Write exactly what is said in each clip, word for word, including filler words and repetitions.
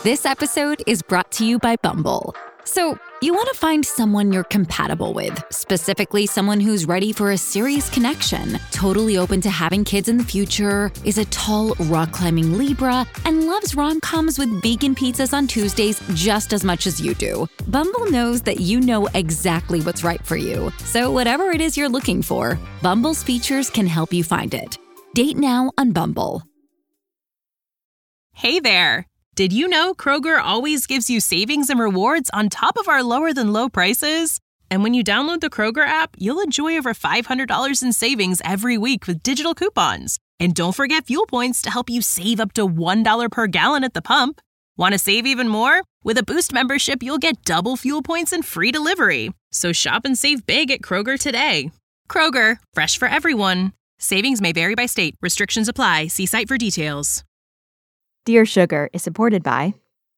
This episode is brought to you by Bumble. So, you want to find someone you're compatible with, specifically someone who's ready for a serious connection, totally open to having kids in the future, is a tall, rock-climbing Libra, and loves rom-coms with vegan pizzas on Tuesdays just as much as you do. Bumble knows that you know exactly what's right for you. So whatever it is you're looking for, Bumble's features can help you find it. Date now on Bumble. Hey there. Did you know Kroger always gives you savings and rewards on top of our lower-than-low prices? And when you download the Kroger app, you'll enjoy over five hundred dollars in savings every week with digital coupons. And don't forget fuel points to help you save up to one dollar per gallon at the pump. Want to save even more? With a Boost membership, you'll get double fuel points and free delivery. So shop and save big at Kroger today. Kroger, fresh for everyone. Savings may vary by state. Restrictions apply. See site for details. Dear Sugar is supported by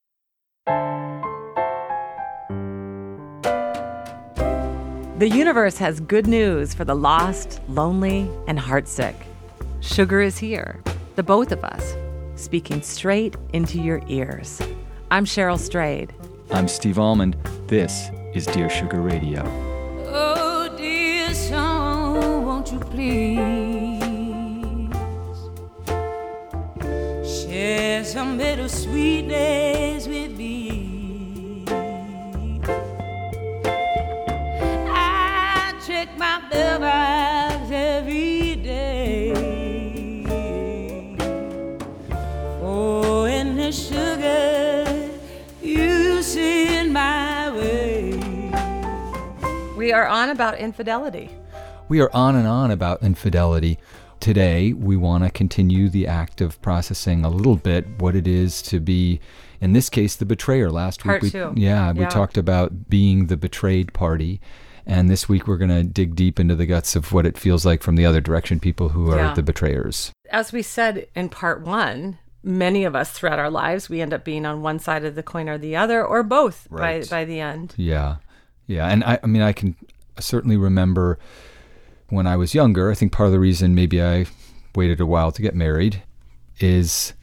The universe has good news for the lost, lonely, and heartsick. Sugar is here, the both of us, speaking straight into your ears. I'm Cheryl Strayed. I'm Steve Almond. This is Dear Sugar Radio. Oh, dear song, won't you please share some bittersweet days with me? I check my mailbox every day. Oh, and the sugar you send my way. We are on about infidelity. We are on and on about infidelity. Today, we want to continue the act of processing a little bit what it is to be, in this case, the betrayer. Last Part week, we, two. yeah, we Yeah. talked about being the betrayed party. And this week, we're going to dig deep into the guts of what it feels like from the other direction, people who are Yeah. the betrayers. As we said in part one, many of us throughout our lives, we end up being on one side of the coin or the other, or both Right. by, by the end. Yeah. Yeah. And I, I mean, I can certainly remember when I was younger, I think part of the reason maybe I waited a while to get married is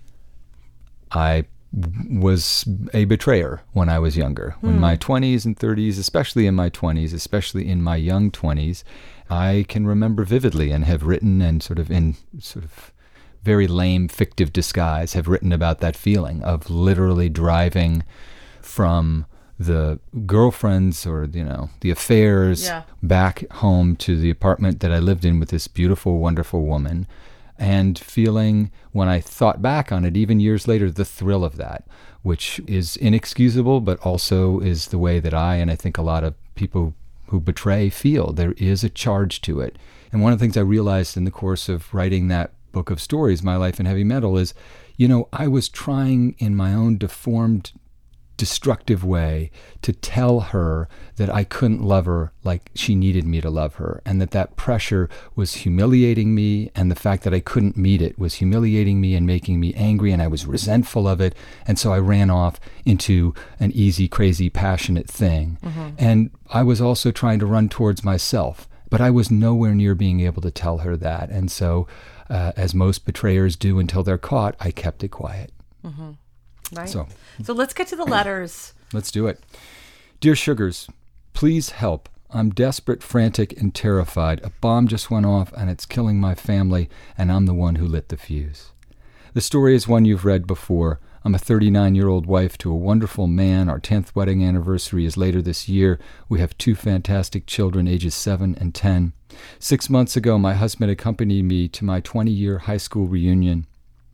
I was a betrayer when I was younger. When my twenties and thirties, especially in my twenties, especially in my young twenties, I can remember vividly and have written and sort of in sort of very lame fictive disguise have written about that feeling of literally driving from the girlfriends or, you know, the affairs Yeah. back home to the apartment that I lived in with this beautiful, wonderful woman, and feeling, when I thought back on it, even years later, the thrill of that, which is inexcusable, but also is the way that I, and I think a lot of people who betray feel. There is a charge to it. And one of the things I realized in the course of writing that book of stories, My Life in Heavy Metal, is, you know, I was trying in my own deformed, destructive way to tell her that I couldn't love her like she needed me to love her, and that that pressure was humiliating me, and the fact that I couldn't meet it was humiliating me and making me angry, and I was resentful of it. And so I ran off into an easy, crazy, passionate thing. Mm-hmm. And I was also trying to run towards myself, but I was nowhere near being able to tell her that. And so uh, as most betrayers do until they're caught, I kept it quiet. Mm-hmm. Right. So, so let's get to the letters. Let's do it. Dear Sugars, please help. I'm desperate, frantic, and terrified. A bomb just went off, and it's killing my family, and I'm the one who lit the fuse. The story is one you've read before. I'm a thirty-nine-year-old wife to a wonderful man. Our tenth wedding anniversary is later this year. We have two fantastic children, ages seven and ten. Six months ago, my husband accompanied me to my twenty-year high school reunion.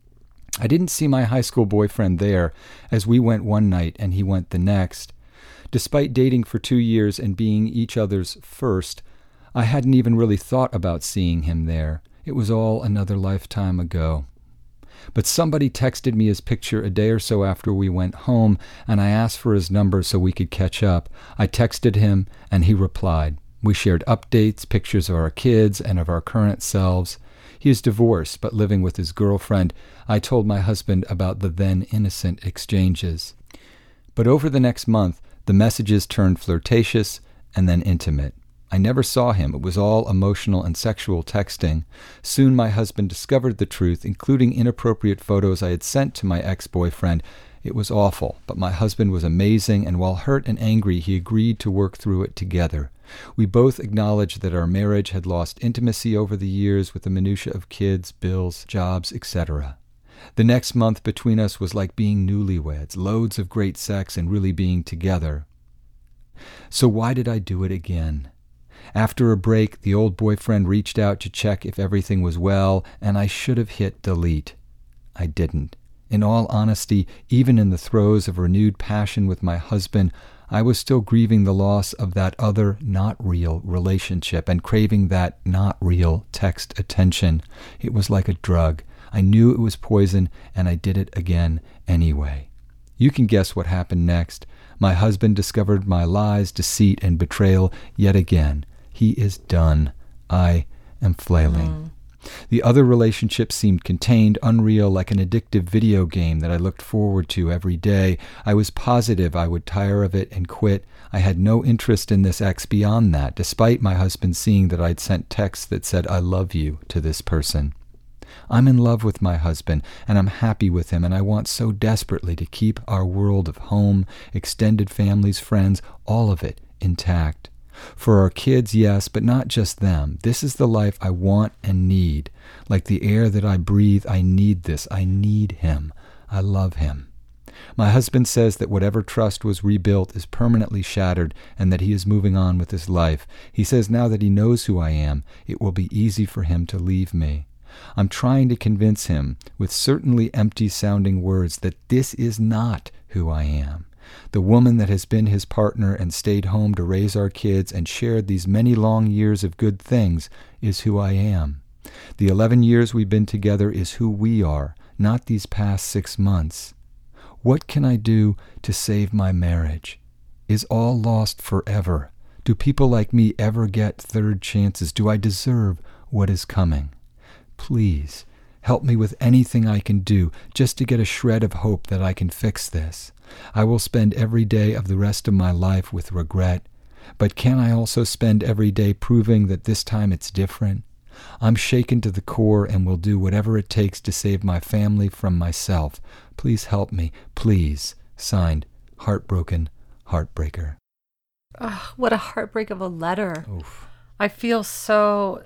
I didn't see my high school boyfriend there, as we went one night and he went the next. Despite dating for two years and being each other's first, I hadn't even really thought about seeing him there. It was all another lifetime ago. But somebody texted me his picture a day or so after we went home, and I asked for his number so we could catch up. I texted him, and he replied. We shared updates, pictures of our kids, and of our current selves. He is divorced, but living with his girlfriend. I told my husband about the then innocent exchanges. But over the next month, the messages turned flirtatious and then intimate. I never saw him. It was all emotional and sexual texting. Soon my husband discovered the truth, including inappropriate photos I had sent to my ex-boyfriend, It was awful, but my husband was amazing, and while hurt and angry, he agreed to work through it together. We both acknowledged that our marriage had lost intimacy over the years with the minutiae of kids, bills, jobs, et cetera. The next month between us was like being newlyweds, loads of great sex and really being together. So why did I do it again? After a break, the old boyfriend reached out to check if everything was well, and I should have hit delete. I didn't. In all honesty, even in the throes of renewed passion with my husband, I was still grieving the loss of that other not real relationship and craving that not real text attention. It was like a drug. I knew it was poison, and I did it again anyway. You can guess what happened next. My husband discovered my lies, deceit, and betrayal yet again. He is done. I am flailing. Mm. The other relationship seemed contained, unreal, like an addictive video game that I looked forward to every day. I was positive I would tire of it and quit. I had no interest in this ex beyond that, despite my husband seeing that I'd sent texts that said, "I love you," to this person. I'm in love with my husband, and I'm happy with him, and I want so desperately to keep our world of home, extended families, friends, all of it intact. For our kids, yes, but not just them. This is the life I want and need. Like the air that I breathe, I need this. I need him. I love him. My husband says that whatever trust was rebuilt is permanently shattered and that he is moving on with his life. He says now that he knows who I am, it will be easy for him to leave me. I'm trying to convince him with certainly empty-sounding words that this is not who I am. The woman that has been his partner and stayed home to raise our kids and shared these many long years of good things is who I am. The eleven years we've been together is who we are, not these past six months. What can I do to save my marriage? Is all lost forever? Do people like me ever get third chances? Do I deserve what is coming? Please, help me with anything I can do just to get a shred of hope that I can fix this. I will spend every day of the rest of my life with regret, but can I also spend every day proving that this time it's different? I'm shaken to the core and will do whatever it takes to save my family from myself. Please help me, please. Signed, Heartbroken Heartbreaker. Oh, what a heartbreak of a letter. Oof. I feel so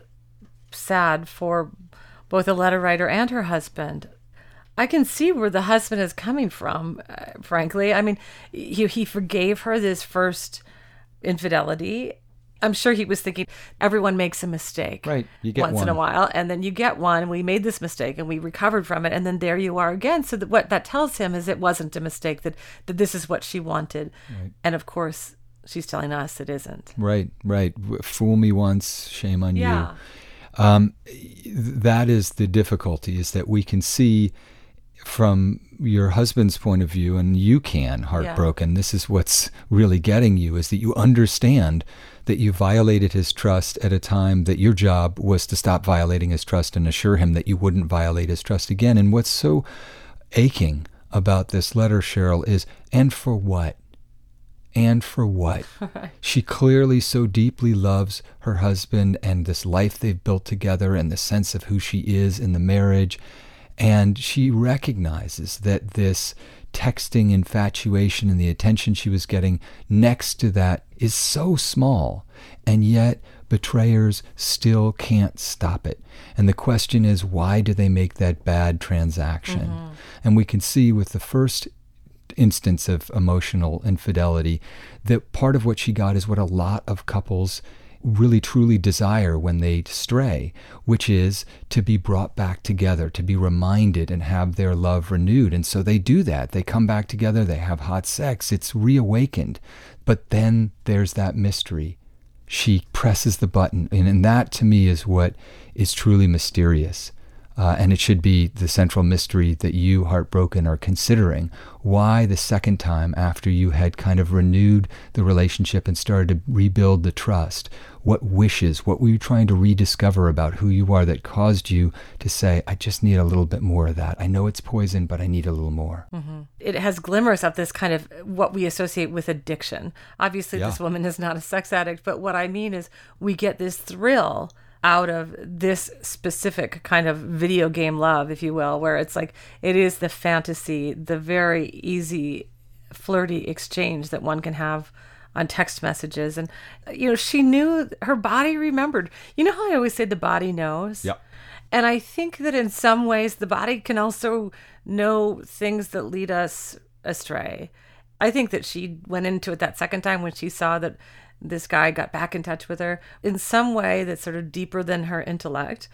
sad for both the letter writer and her husband. I can see where the husband is coming from, uh, frankly. I mean, he, he forgave her this first infidelity. I'm sure he was thinking, everyone makes a mistake. Right, you get once one. in a while, and then you get one. We made this mistake, and we recovered from it, and then there you are again. So that what that tells him is it wasn't a mistake, that, that this is what she wanted. Right. And of course, she's telling us it isn't. Right, right. Fool me once, shame on yeah. you. Um, that is the difficulty, is that we can see from your husband's point of view, and you can, heartbroken, yeah. This is what's really getting you, is that you understand that you violated his trust at a time that your job was to stop violating his trust and assure him that you wouldn't violate his trust again. And what's so aching about this letter, Cheryl, is, and for what? And for what? She clearly so deeply loves her husband and this life they've built together and the sense of who she is in the marriage. And she recognizes that this texting infatuation and the attention she was getting next to that is so small, and yet betrayers still can't stop it. And the question is, why do they make that bad transaction? Mm-hmm. And we can see with the first instance of emotional infidelity that part of what she got is what a lot of couples really truly desire when they stray, which is to be brought back together, to be reminded and have their love renewed. And so they do that. They come back together, they have hot sex, it's reawakened. But then there's that mystery. She presses the button, and, and that to me is what is truly mysterious. Uh, and it should be the central mystery that you, heartbroken, are considering. Why the second time after you had kind of renewed the relationship and started to rebuild the trust? What wishes, what were you trying to rediscover about who you are that caused you to say, I just need a little bit more of that. I know it's poison, but I need a little more. Mm-hmm. It has glimmers of this kind of what we associate with addiction. Obviously, yeah. This woman is not a sex addict, but what I mean is we get this thrill out of this specific kind of video game love, if you will, where it's like it is the fantasy, the very easy, flirty exchange that one can have on text messages. And, you know, she knew, her body remembered. You know how I always say the body knows? Yep. And I think that in some ways the body can also know things that lead us astray. I think that she went into it that second time when she saw that this guy got back in touch with her in some way that's sort of deeper than her intellect.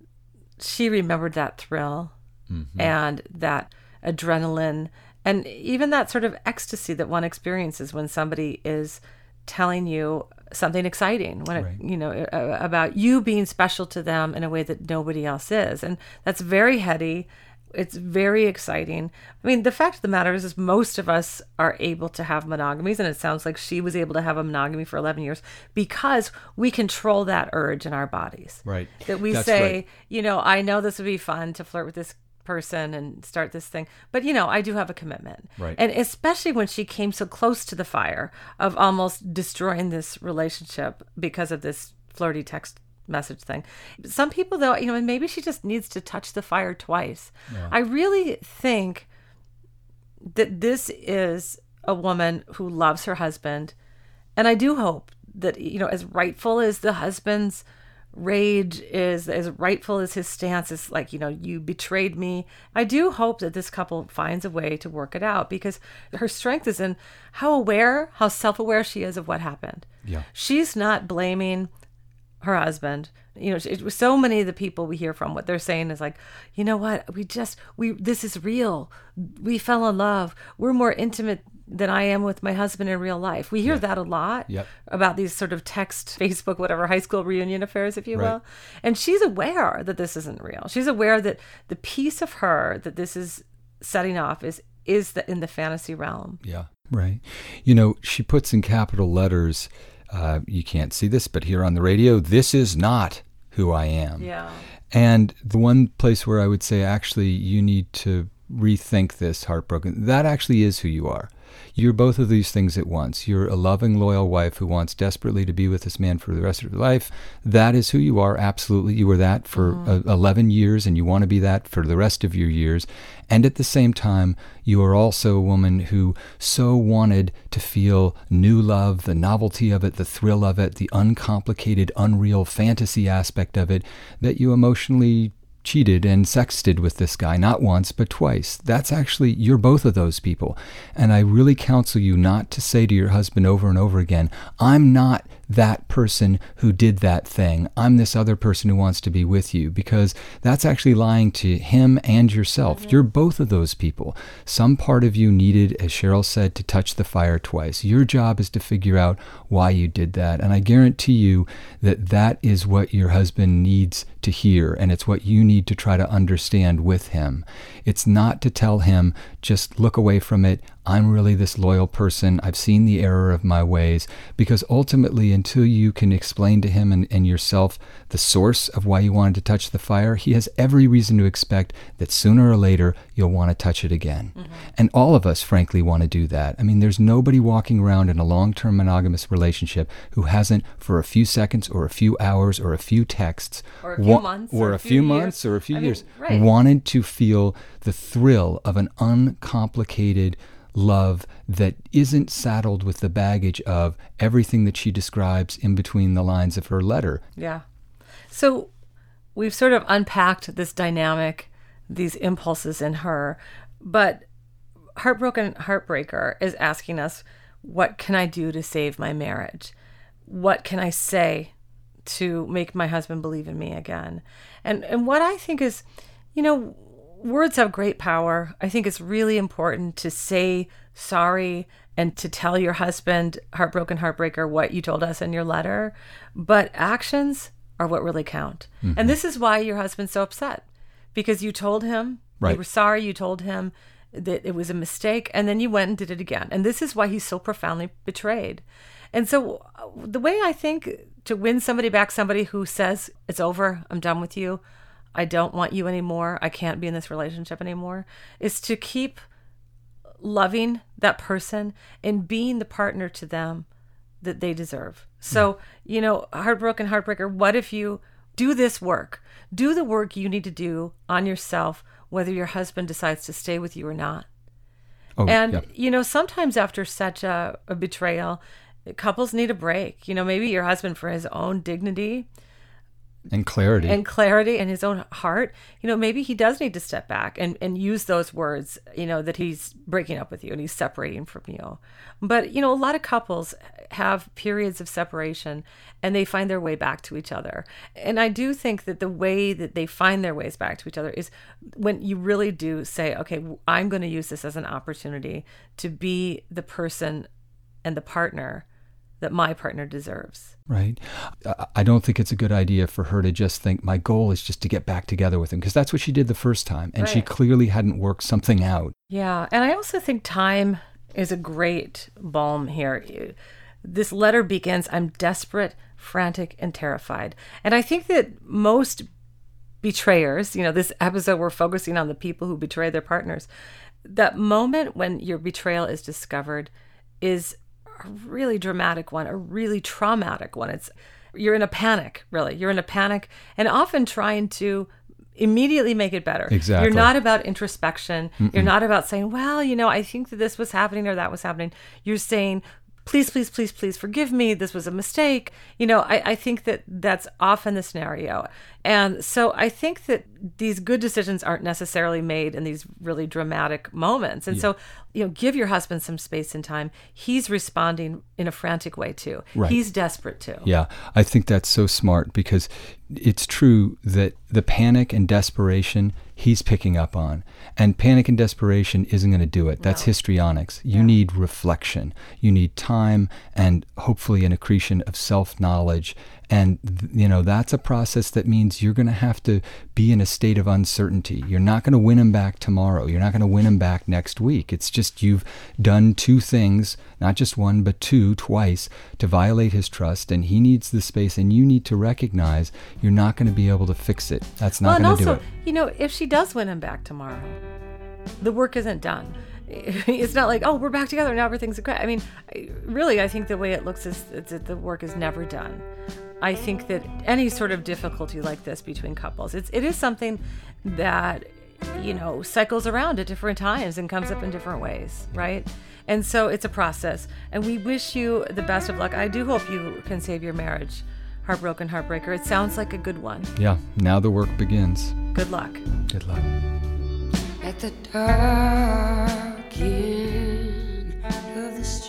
She remembered that thrill mm-hmm. and that adrenaline and even that sort of ecstasy that one experiences when somebody is telling you something exciting, when it, right. you know, about you being special to them in a way that nobody else is. And that's very heady. It's very exciting. I mean, the fact of the matter is, is most of us are able to have monogamies, and it sounds like she was able to have a monogamy for eleven years because we control that urge in our bodies. Right. That we That's say, right. you know, I know this would be fun to flirt with this person and start this thing, but, you know, I do have a commitment. Right. And especially when she came so close to the fire of almost destroying this relationship because of this flirty text message thing. Some people, though, you know, maybe she just needs to touch the fire twice. Yeah. I really think that this is a woman who loves her husband. And I do hope that, you know, as rightful as the husband's rage is, as rightful as his stance is, like, you know, you betrayed me, I do hope that this couple finds a way to work it out, because her strength is in how aware, how self-aware she is of what happened. Yeah. She's not blaming her husband. You know, it was so many of the people we hear from, what they're saying is like, you know what, we just, we, this is real. We fell in love. We're more intimate than I am with my husband in real life. We hear yeah. that a lot yep. about these sort of text, Facebook, whatever, high school reunion affairs, if you right. will. And she's aware that this isn't real. She's aware that the piece of her that this is setting off is, is the, in the fantasy realm. Yeah, right. You know, she puts in capital letters, Uh, you can't see this, but here on the radio, this is not who I am. Yeah. And the one place where I would say, actually, you need to rethink this, Heartbroken, that actually is who you are. You're both of these things at once. You're a loving, loyal wife who wants desperately to be with this man for the rest of her life. That is who you are, absolutely. You were that for mm-hmm. uh, eleven years, and you want to be that for the rest of your years. And at the same time, you are also a woman who so wanted to feel new love, the novelty of it, the thrill of it, the uncomplicated, unreal fantasy aspect of it, that you emotionally cheated and sexted with this guy, not once, but twice. That's actually, you're both of those people. And I really counsel you not to say to your husband over and over again, I'm not that person who did that thing. I'm this other person who wants to be with you, because that's actually lying to him and yourself. Mm-hmm. You're both of those people. Some part of you needed, as Cheryl said, to touch the fire twice. Your job is to figure out why you did that. And I guarantee you that that is what your husband needs to hear, and it's what you need to try to understand with him. It's not to tell him, just look away from it. I'm really this loyal person. I've seen the error of my ways. Because ultimately, until you can explain to him and, and yourself the source of why you wanted to touch the fire, he has every reason to expect that sooner or later you'll want to touch it again. Mm-hmm. And all of us, frankly, want to do that. I mean, there's nobody walking around in a long-term monogamous relationship who hasn't, for a few seconds or a few hours or a few texts, or a few wa- months, or, or a a few, few months years. or a few I years, mean, right. wanted to feel the thrill of an uncomplicated love that isn't saddled with the baggage of everything that she describes in between the lines of her letter. Yeah. So we've sort of unpacked this dynamic, these impulses in her, but Heartbroken Heartbreaker is asking us, what can I do to save my marriage? What can I say to make my husband believe in me again? And and what I think is, you know, words have great power. I think it's really important to say sorry and to tell your husband, Heartbroken Heartbreaker, what you told us in your letter. But actions are what really count. Mm-hmm. And this is why your husband's so upset, because you told him, right. you were sorry, you told him that it was a mistake, and then you went and did it again. And this is why he's so profoundly betrayed. And so the way I think to win somebody back, somebody who says, it's over, I'm done with you, I don't want you anymore, I can't be in this relationship anymore, is to keep loving that person and being the partner to them that they deserve. So, you know, Heartbroken Heartbreaker, what if you do this work. Do the work you need to do on yourself, whether your husband decides to stay with you or not. Oh, and, yeah. you know, sometimes after such a, a betrayal, couples need a break. You know, maybe your husband, for his own dignity and clarity and clarity and his own heart, you know, maybe he does need to step back and, and use those words, you know, that he's breaking up with you and he's separating from you. But, you know, a lot of couples have periods of separation and they find their way back to each other. And I do think that the way that they find their ways back to each other is when you really do say, okay, I'm going to use this as an opportunity to be the person and the partner that my partner deserves. Right. I don't think it's a good idea for her to just think, my goal is just to get back together with him, because that's what she did the first time. And right. she clearly hadn't worked something out. Yeah. And I also think time is a great balm here. This letter begins, I'm desperate, frantic, and terrified. And I think that most betrayers, you know, this episode we're focusing on the people who betray their partners, that moment when your betrayal is discovered is a really dramatic one, a really traumatic one. It's you're in a panic, really. You're in a panic and often trying to immediately make it better. Exactly. You're not about introspection. Mm-mm. You're not about saying, well, you know, I think that this was happening or that was happening. You're saying, please, please, please, please forgive me. This was a mistake. You know, I, I think that that's often the scenario. And so I think that these good decisions aren't necessarily made in these really dramatic moments. And yeah. so, you know, give your husband some space and time. He's responding in a frantic way too. Right. He's desperate too. Yeah, I think that's so smart, because it's true that the panic and desperation he's picking up on, and panic and desperation isn't going to do it. That's no. histrionics. You yeah. need reflection. You need time and hopefully an accretion of self-knowledge. And, you know, that's a process that means you're going to have to be in a state of uncertainty. You're not going to win him back tomorrow. You're not going to win him back next week. It's just you've done two things, not just one, but two, twice, to violate his trust. And he needs the space, and you need to recognize you're not going to be able to fix it. That's not well, going to do it. And also, you know, if she does win him back tomorrow, the work isn't done. It's not like, oh, we're back together, now everything's great. I mean, really, I think the way it looks is that the work is never done. I think that any sort of difficulty like this between couples, it's it is something that, you know, cycles around at different times and comes up in different ways, right? And so it's a process. And we wish you the best of luck. I do hope you can save your marriage. Heartbroken Heartbreaker. It sounds like a good one. Yeah, now the work begins. Good luck. Good luck. At the dark end of the street.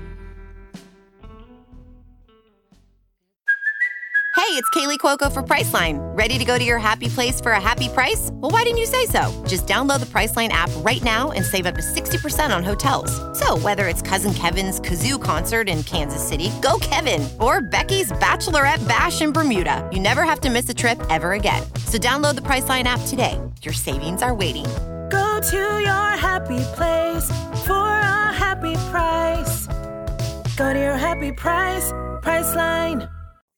Hey, it's Kaylee Cuoco for Priceline. Ready to go to your happy place for a happy price? Well, why didn't you say so? Just download the Priceline app right now and save up to sixty percent on hotels. So whether it's Cousin Kevin's Kazoo Concert in Kansas City, go Kevin, or Becky's Bachelorette Bash in Bermuda, you never have to miss a trip ever again. So download the Priceline app today. Your savings are waiting. Go to your happy place for a happy price. Go to your happy price, Priceline.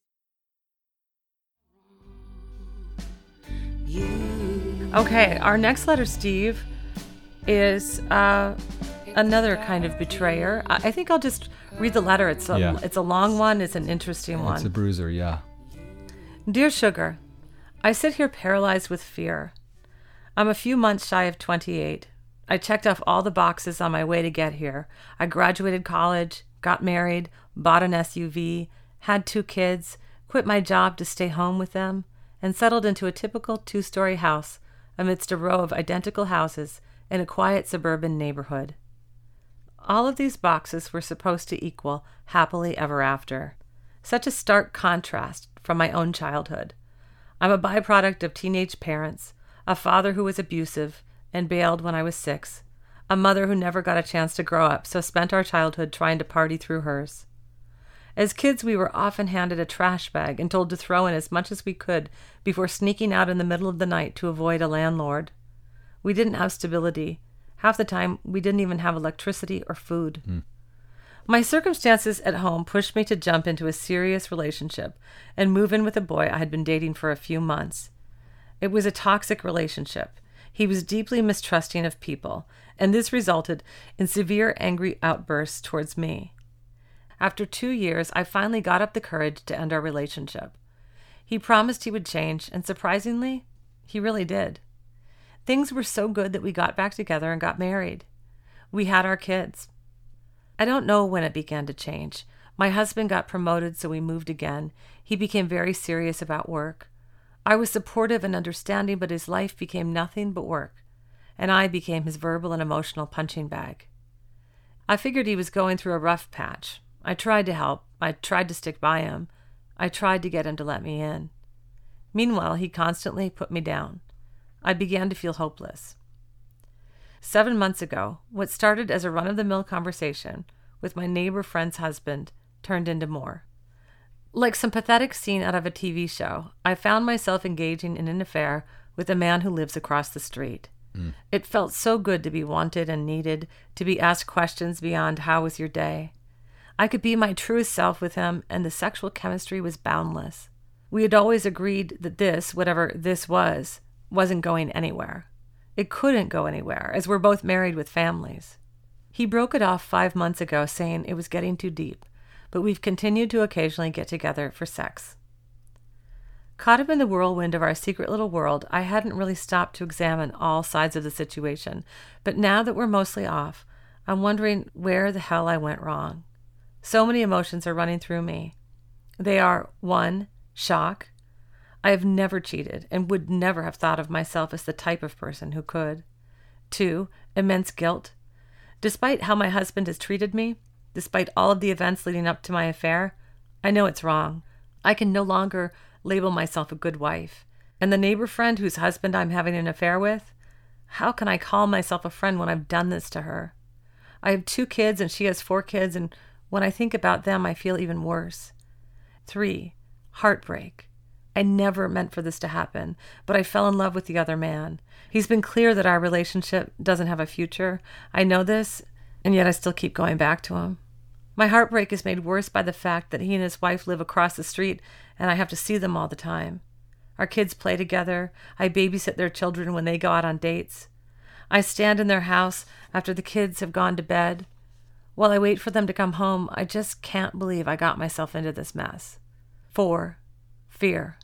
Okay, our next letter, Steve, is uh, another kind of betrayer. I, I think I'll just read the letter. It's a, yeah. it's a long one. It's an interesting one. It's a bruiser, yeah. Dear Sugar, I sit here paralyzed with fear. I'm a few months shy of twenty-eight. I checked off all the boxes on my way to get here. I graduated college, got married, bought an S U V, had two kids, quit my job to stay home with them, and settled into a typical two-story house amidst a row of identical houses in a quiet suburban neighborhood. All of these boxes were supposed to equal happily ever after. Such a stark contrast from my own childhood. I'm a byproduct of teenage parents, a father who was abusive and bailed when I was six, a mother who never got a chance to grow up, so spent our childhood trying to party through hers. As kids, we were often handed a trash bag and told to throw in as much as we could before sneaking out in the middle of the night to avoid a landlord. We didn't have stability. Half the time, we didn't even have electricity or food. Mm. My circumstances at home pushed me to jump into a serious relationship and move in with a boy I had been dating for a few months. It was a toxic relationship. He was deeply mistrusting of people, and this resulted in severe angry outbursts towards me. After two years, I finally got up the courage to end our relationship. He promised he would change, and surprisingly, he really did. Things were so good that we got back together and got married. We had our kids. I don't know when it began to change. My husband got promoted, so we moved again. He became very serious about work. I was supportive and understanding, but his life became nothing but work, and I became his verbal and emotional punching bag. I figured he was going through a rough patch. I tried to help. I tried to stick by him. I tried to get him to let me in. Meanwhile, he constantly put me down. I began to feel hopeless. Seven months ago, what started as a run-of-the-mill conversation with my neighbor friend's husband turned into more. Like some pathetic scene out of a T V show, I found myself engaging in an affair with a man who lives across the street. Mm. It felt so good to be wanted and needed, to be asked questions beyond "How was your day?" I could be my truest self with him, and the sexual chemistry was boundless. We had always agreed that this, whatever this was, wasn't going anywhere. It couldn't go anywhere, as we're both married with families. He broke it off five months ago, saying it was getting too deep, but we've continued to occasionally get together for sex. Caught up in the whirlwind of our secret little world, I hadn't really stopped to examine all sides of the situation, but now that we're mostly off, I'm wondering where the hell I went wrong. So many emotions are running through me. They are, one, shock. I have never cheated and would never have thought of myself as the type of person who could. Two, immense guilt. Despite how my husband has treated me, despite all of the events leading up to my affair, I know it's wrong. I can no longer label myself a good wife. And the neighbor friend whose husband I'm having an affair with, how can I call myself a friend when I've done this to her? I have two kids and she has four kids, and when I think about them, I feel even worse. Three, heartbreak. I never meant for this to happen, but I fell in love with the other man. He's been clear that our relationship doesn't have a future. I know this, and yet I still keep going back to him. My heartbreak is made worse by the fact that he and his wife live across the street, and I have to see them all the time. Our kids play together. I babysit their children when they go out on dates. I stand in their house after the kids have gone to bed. While I wait for them to come home, I just can't believe I got myself into this mess. Four, fear.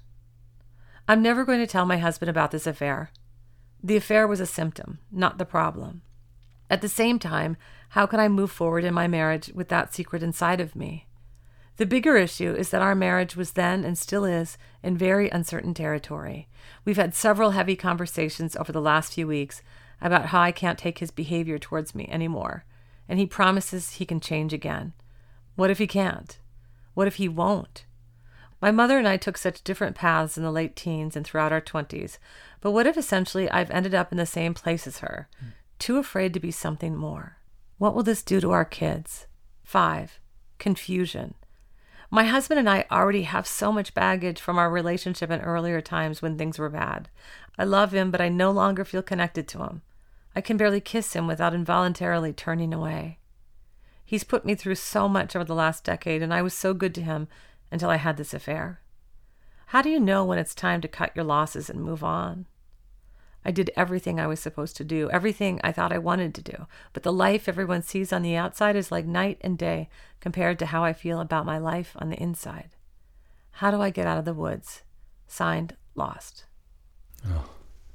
I'm never going to tell my husband about this affair. The affair was a symptom, not the problem. At the same time, how can I move forward in my marriage with that secret inside of me? The bigger issue is that our marriage was then and still is in very uncertain territory. We've had several heavy conversations over the last few weeks about how I can't take his behavior towards me anymore, and he promises he can change again. What if he can't? What if he won't? My mother and I took such different paths in the late teens and throughout our twenties, but what if essentially I've ended up in the same place as her, mm. too afraid to be something more? What will this do to our kids? Five, confusion. My husband and I already have so much baggage from our relationship in earlier times when things were bad. I love him, but I no longer feel connected to him. I can barely kiss him without involuntarily turning away. He's put me through so much over the last decade, and I was so good to him until I had this affair. How do you know when it's time to cut your losses and move on? I did everything I was supposed to do, everything I thought I wanted to do, but the life everyone sees on the outside is like night and day compared to how I feel about my life on the inside. How do I get out of the woods? Signed, Lost. Oh.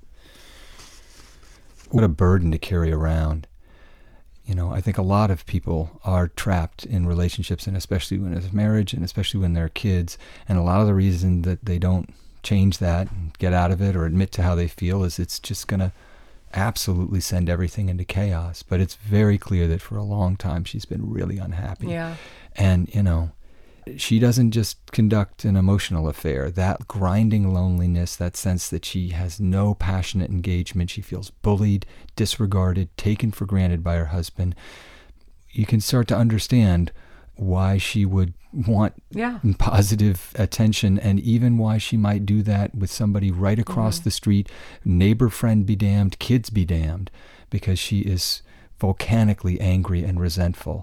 What a burden to carry around. You know, I think a lot of people are trapped in relationships, and especially when it's marriage, and especially when they're kids. And a lot of the reason that they don't change that and get out of it or admit to how they feel is it's just going to absolutely send everything into chaos. But it's very clear that for a long time she's been really unhappy. Yeah. And, you know, she doesn't just conduct an emotional affair. That grinding loneliness, that sense that she has no passionate engagement, she feels bullied, disregarded, taken for granted by her husband. You can start to understand why she would want yeah. positive attention, and even why she might do that with somebody right across mm-hmm. the street, neighbor friend be damned, kids be damned, because she is volcanically angry and resentful.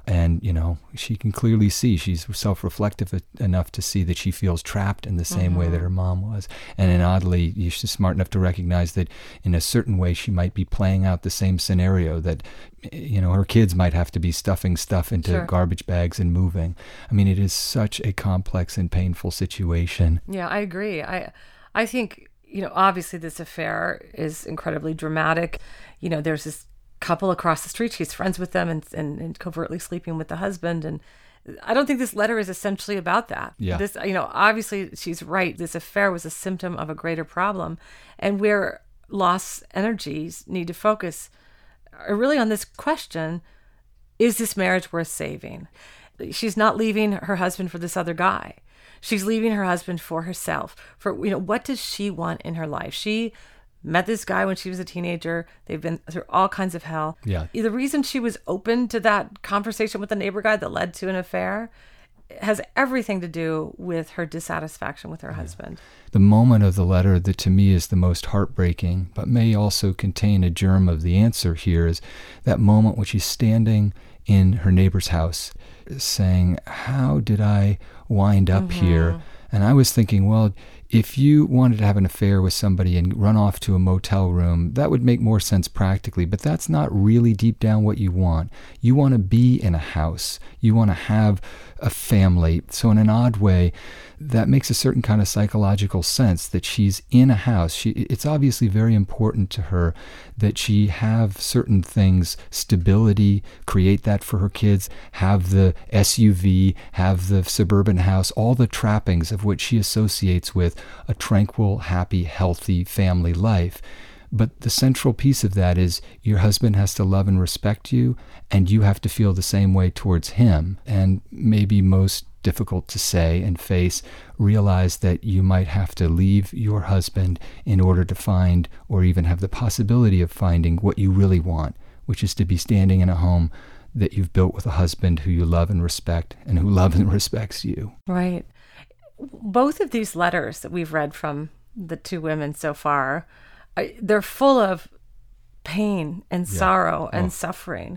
And, you know, she can clearly see, she's self-reflective enough to see that she feels trapped in the same mm-hmm. way that her mom was. And then oddly, she's smart enough to recognize that in a certain way she might be playing out the same scenario, that, you know, her kids might have to be stuffing stuff into sure. garbage bags and moving. I mean, it is such a complex and painful situation. Yeah, I agree. I, I think, you know, obviously this affair is incredibly dramatic. You know, there's this couple across the street, she's friends with them and, and, and covertly sleeping with the husband. And I don't think this letter is essentially about that. Yeah. This, you know, obviously she's right. This affair was a symptom of a greater problem. And where lost energies need to focus are really on this question, is this marriage worth saving? She's not leaving her husband for this other guy. She's leaving her husband for herself. For, you know, what does she want in her life? She met this guy when she was a teenager. They've been through all kinds of hell. Yeah. The reason she was open to that conversation with the neighbor guy that led to an affair has everything to do with her dissatisfaction with her yeah. husband. The moment of the letter that to me is the most heartbreaking, but may also contain a germ of the answer here, is that moment when she's standing in her neighbor's house saying, how did I wind up mm-hmm. here? And I was thinking, well, if you wanted to have an affair with somebody and run off to a motel room, that would make more sense practically, but that's not really deep down what you want. You want to be in a house. You want to have a family. So in an odd way, that makes a certain kind of psychological sense that she's in a house. She, it's obviously very important to her that she have certain things, stability, create that for her kids, have the S U V, have the suburban house, all the trappings of what she associates with a tranquil, happy, healthy family life. But the central piece of that is your husband has to love and respect you, and you have to feel the same way towards him. And maybe most difficult to say and face, realize that you might have to leave your husband in order to find, or even have the possibility of finding, what you really want, which is to be standing in a home that you've built with a husband who you love and respect, and who loves and respects you. Right. Both of these letters that we've read from the two women so far, they're full of pain and yeah. sorrow and oh. suffering.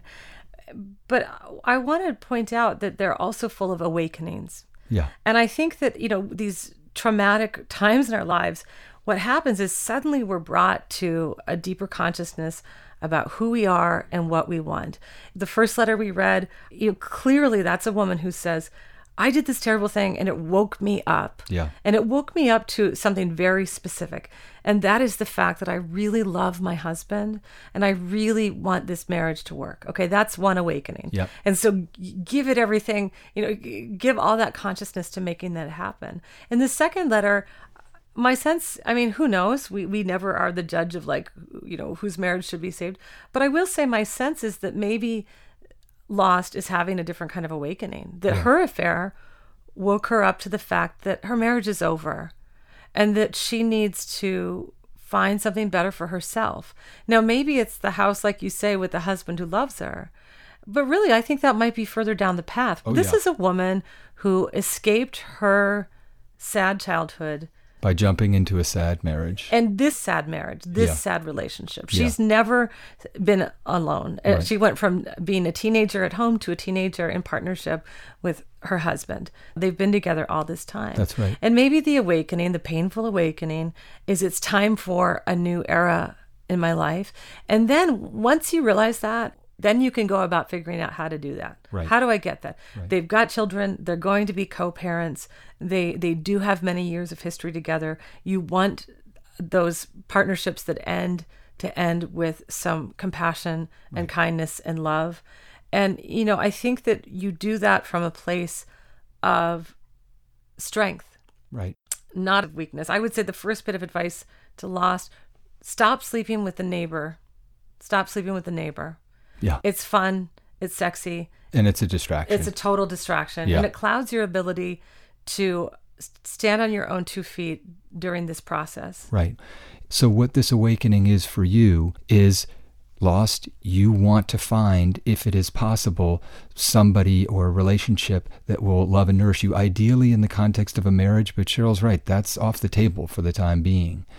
But I want to point out that they're also full of awakenings. Yeah. And I think that, you know, these traumatic times in our lives, what happens is suddenly we're brought to a deeper consciousness about who we are and what we want. The first letter we read, you know, clearly that's a woman who says, I did this terrible thing and it woke me up. Yeah. And it woke me up to something very specific. And that is the fact that I really love my husband and I really want this marriage to work. Okay, that's one awakening. Yep. And so give it everything, you know, give all that consciousness to making that happen. In the second letter, my sense, I mean, who knows? We we never are the judge of, like, you know, whose marriage should be saved. But I will say my sense is that maybe Lost is having a different kind of awakening, that yeah. her affair woke her up to the fact that her marriage is over and that she needs to find something better for herself. Now, maybe it's the house, like you say, with the husband who loves her. But really, I think that might be further down the path. Oh, this yeah. is a woman who escaped her sad childhood by jumping into a sad marriage. And this sad marriage, this yeah. sad relationship. She's yeah. never been alone. Right. She went from being a teenager at home to a teenager in partnership with her husband. They've been together all this time. That's right. And maybe the awakening, the painful awakening, is it's time for a new era in my life. And then once you realize that, then you can go about figuring out how to do that. Right. How do I get that? Right. They've got children. They're going to be co-parents. They they do have many years of history together. You want those partnerships that end to end with some compassion right. and kindness and love. And, you know, I think that you do that from a place of strength. Right. Not of weakness. I would say the first bit of advice to Lost, stop sleeping with the neighbor. Stop sleeping with the neighbor. Yeah. It's fun. It's sexy. And it's a distraction. It's a total distraction. Yeah. And it clouds your ability to stand on your own two feet during this process. Right. So what this awakening is for you is, Lost, you want to find, if it is possible, somebody or a relationship that will love and nourish you, ideally in the context of a marriage. But Cheryl's right. That's off the table for the time being.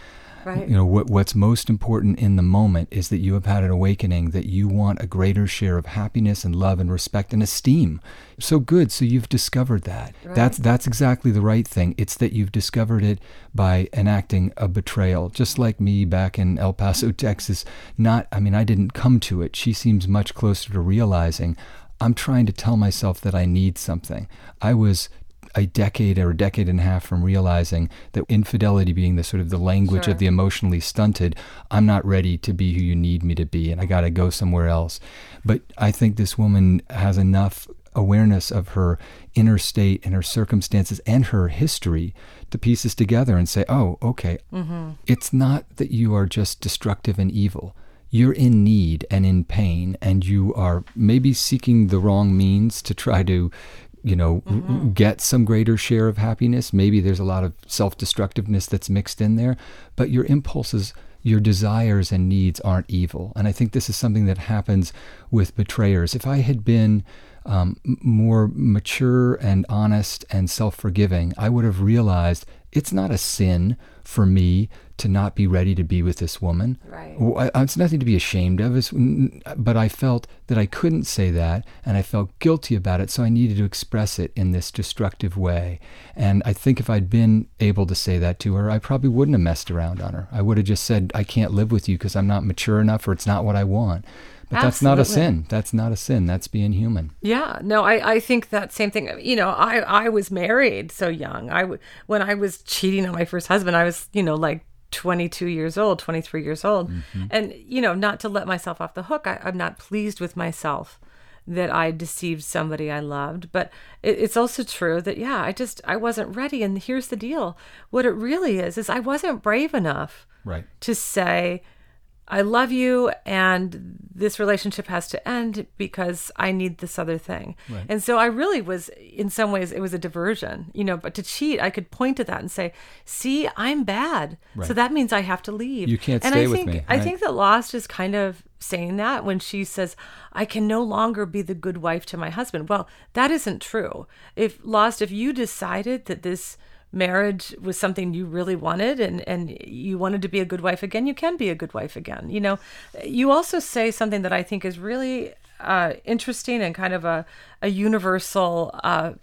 Right. You know, what what's most important in the moment is that you have had an awakening that you want a greater share of happiness and love and respect and esteem. So good. So you've discovered that. Right. That's that's exactly the right thing. It's that you've discovered it by enacting a betrayal. Just like me back in El Paso, Texas. Not, I mean, I didn't come to it. She seems much closer to realizing I'm trying to tell myself that I need something. I was a decade or a decade and a half from realizing that infidelity being the sort of the language Sure. of the emotionally stunted, I'm not ready to be who you need me to be, and I got to go somewhere else. But I think this woman has enough awareness of her inner state and her circumstances and her history to piece this together and say, oh, okay, mm-hmm. It's not that you are just destructive and evil. You're in need and in pain, and you are maybe seeking the wrong means to try to, you know, mm-hmm. get some greater share of happiness. Maybe there's a lot of self-destructiveness that's mixed in there, but your impulses, your desires and needs aren't evil. And I think this is something that happens with betrayers. If I had been um, more mature and honest and self-forgiving, I would have realized it's not a sin for me to not be ready to be with this woman. Right. Well, I, it's nothing to be ashamed of, it's, but I felt that I couldn't say that, and I felt guilty about it, so I needed to express it in this destructive way. And I think if I'd been able to say that to her, I probably wouldn't have messed around on her. I would have just said, I can't live with you because I'm not mature enough, or it's not what I want. But that's not a sin. That's not a sin. That's being human. Yeah. No, I, I think that same thing. You know, I, I was married so young. I w- when I was cheating on my first husband, I was, you know, like twenty-two years old, twenty-three years old. Mm-hmm. And, you know, not to let myself off the hook, I, I'm not pleased with myself that I deceived somebody I loved. But it, it's also true that, yeah, I just, I wasn't ready. And here's the deal. What it really is, is I wasn't brave enough right. to say, I love you and this relationship has to end because I need this other thing. Right. And so I really was, in some ways, it was a diversion, you know, but to cheat, I could point to that and say, see, I'm bad. Right. So that means I have to leave. You can't and stay I with think, me. I right? think that Lost is kind of saying that when she says, I can no longer be the good wife to my husband. Well, that isn't true. If Lost, if you decided that this marriage was something you really wanted and, and you wanted to be a good wife again, you can be a good wife again. You know, you also say something that I think is really uh, interesting and kind of a, a universal uh,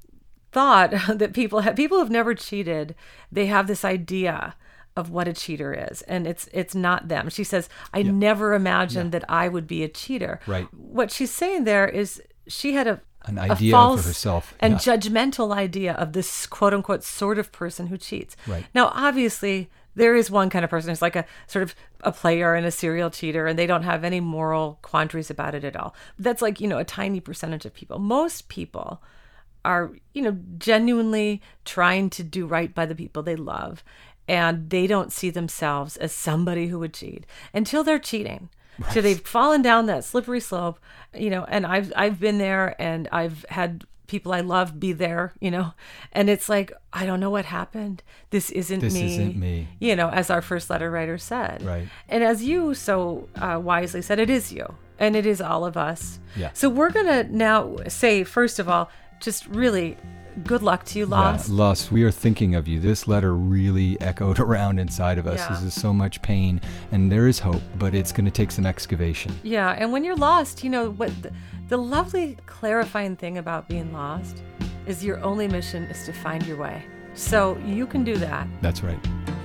thought that people have. People who've never cheated, they have this idea of what a cheater is, and it's it's not them. She says, I yeah. never imagined yeah. that I would be a cheater. Right. What she's saying there is she had a an a idea false for herself and yeah. judgmental idea of this quote unquote sort of person who cheats. Right. Now, obviously, there is one kind of person who's like a sort of a player and a serial cheater, and they don't have any moral quandaries about it at all. That's like, you know, a tiny percentage of people. Most people are, you know, genuinely trying to do right by the people they love, and they don't see themselves as somebody who would cheat until they're cheating. Right. So they've fallen down that slippery slope, you know, and I've I've been there, and I've had people I love be there, you know, and it's like, I don't know what happened. This isn't this me. This isn't me. You know, as our first letter writer said. Right. And as you so uh, wisely said, it is you, and it is all of us. Yeah. So we're going to now say, first of all, just really good luck to you, Lost. Yeah, Lost, we are thinking of you. This letter really echoed around inside of us. Yeah. This is so much pain, and there is hope, but it's going to take some excavation. Yeah, and when you're lost, you know, what the, the lovely clarifying thing about being lost is your only mission is to find your way. So you can do that. That's right.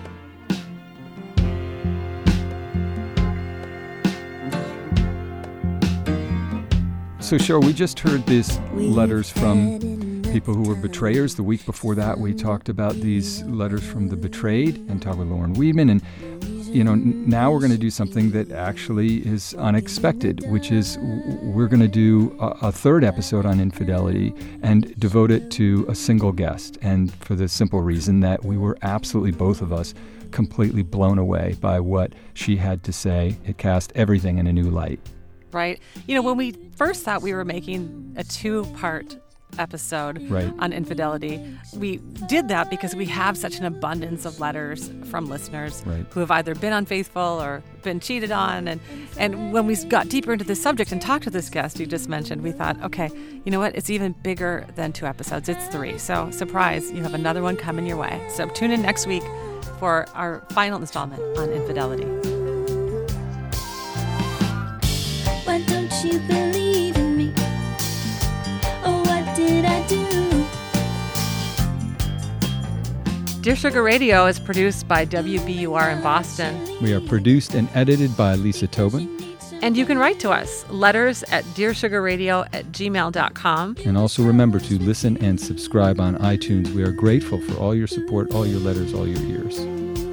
So, Cheryl, we just heard these letters from people who were betrayers. The week before that, we talked about these letters from the betrayed and talked with Lauren Weedman. And, you know, now we're going to do something that actually is unexpected, which is we're going to do a, a third episode on infidelity and devote it to a single guest. And for the simple reason that we were absolutely, both of us, completely blown away by what she had to say. It cast everything in a new light. Right. You know, when we first thought we were making a two-part episode right. on infidelity, we did that because we have such an abundance of letters from listeners right. who have either been unfaithful or been cheated on. And, and when we got deeper into this subject and talked to this guest you just mentioned, we thought, okay, you know what? It's even bigger than two episodes. It's three. So surprise, you have another one coming your way. So tune in next week for our final installment on infidelity. Why don't you believe in me? Oh, what did I do? Dear Sugar Radio is produced by W B U R in Boston. We are produced and edited by Lisa Tobin. And you can write to us, letters at dearsugarradio at gmail dot com. And also remember to listen and subscribe on iTunes. We are grateful for all your support, all your letters, all your ears.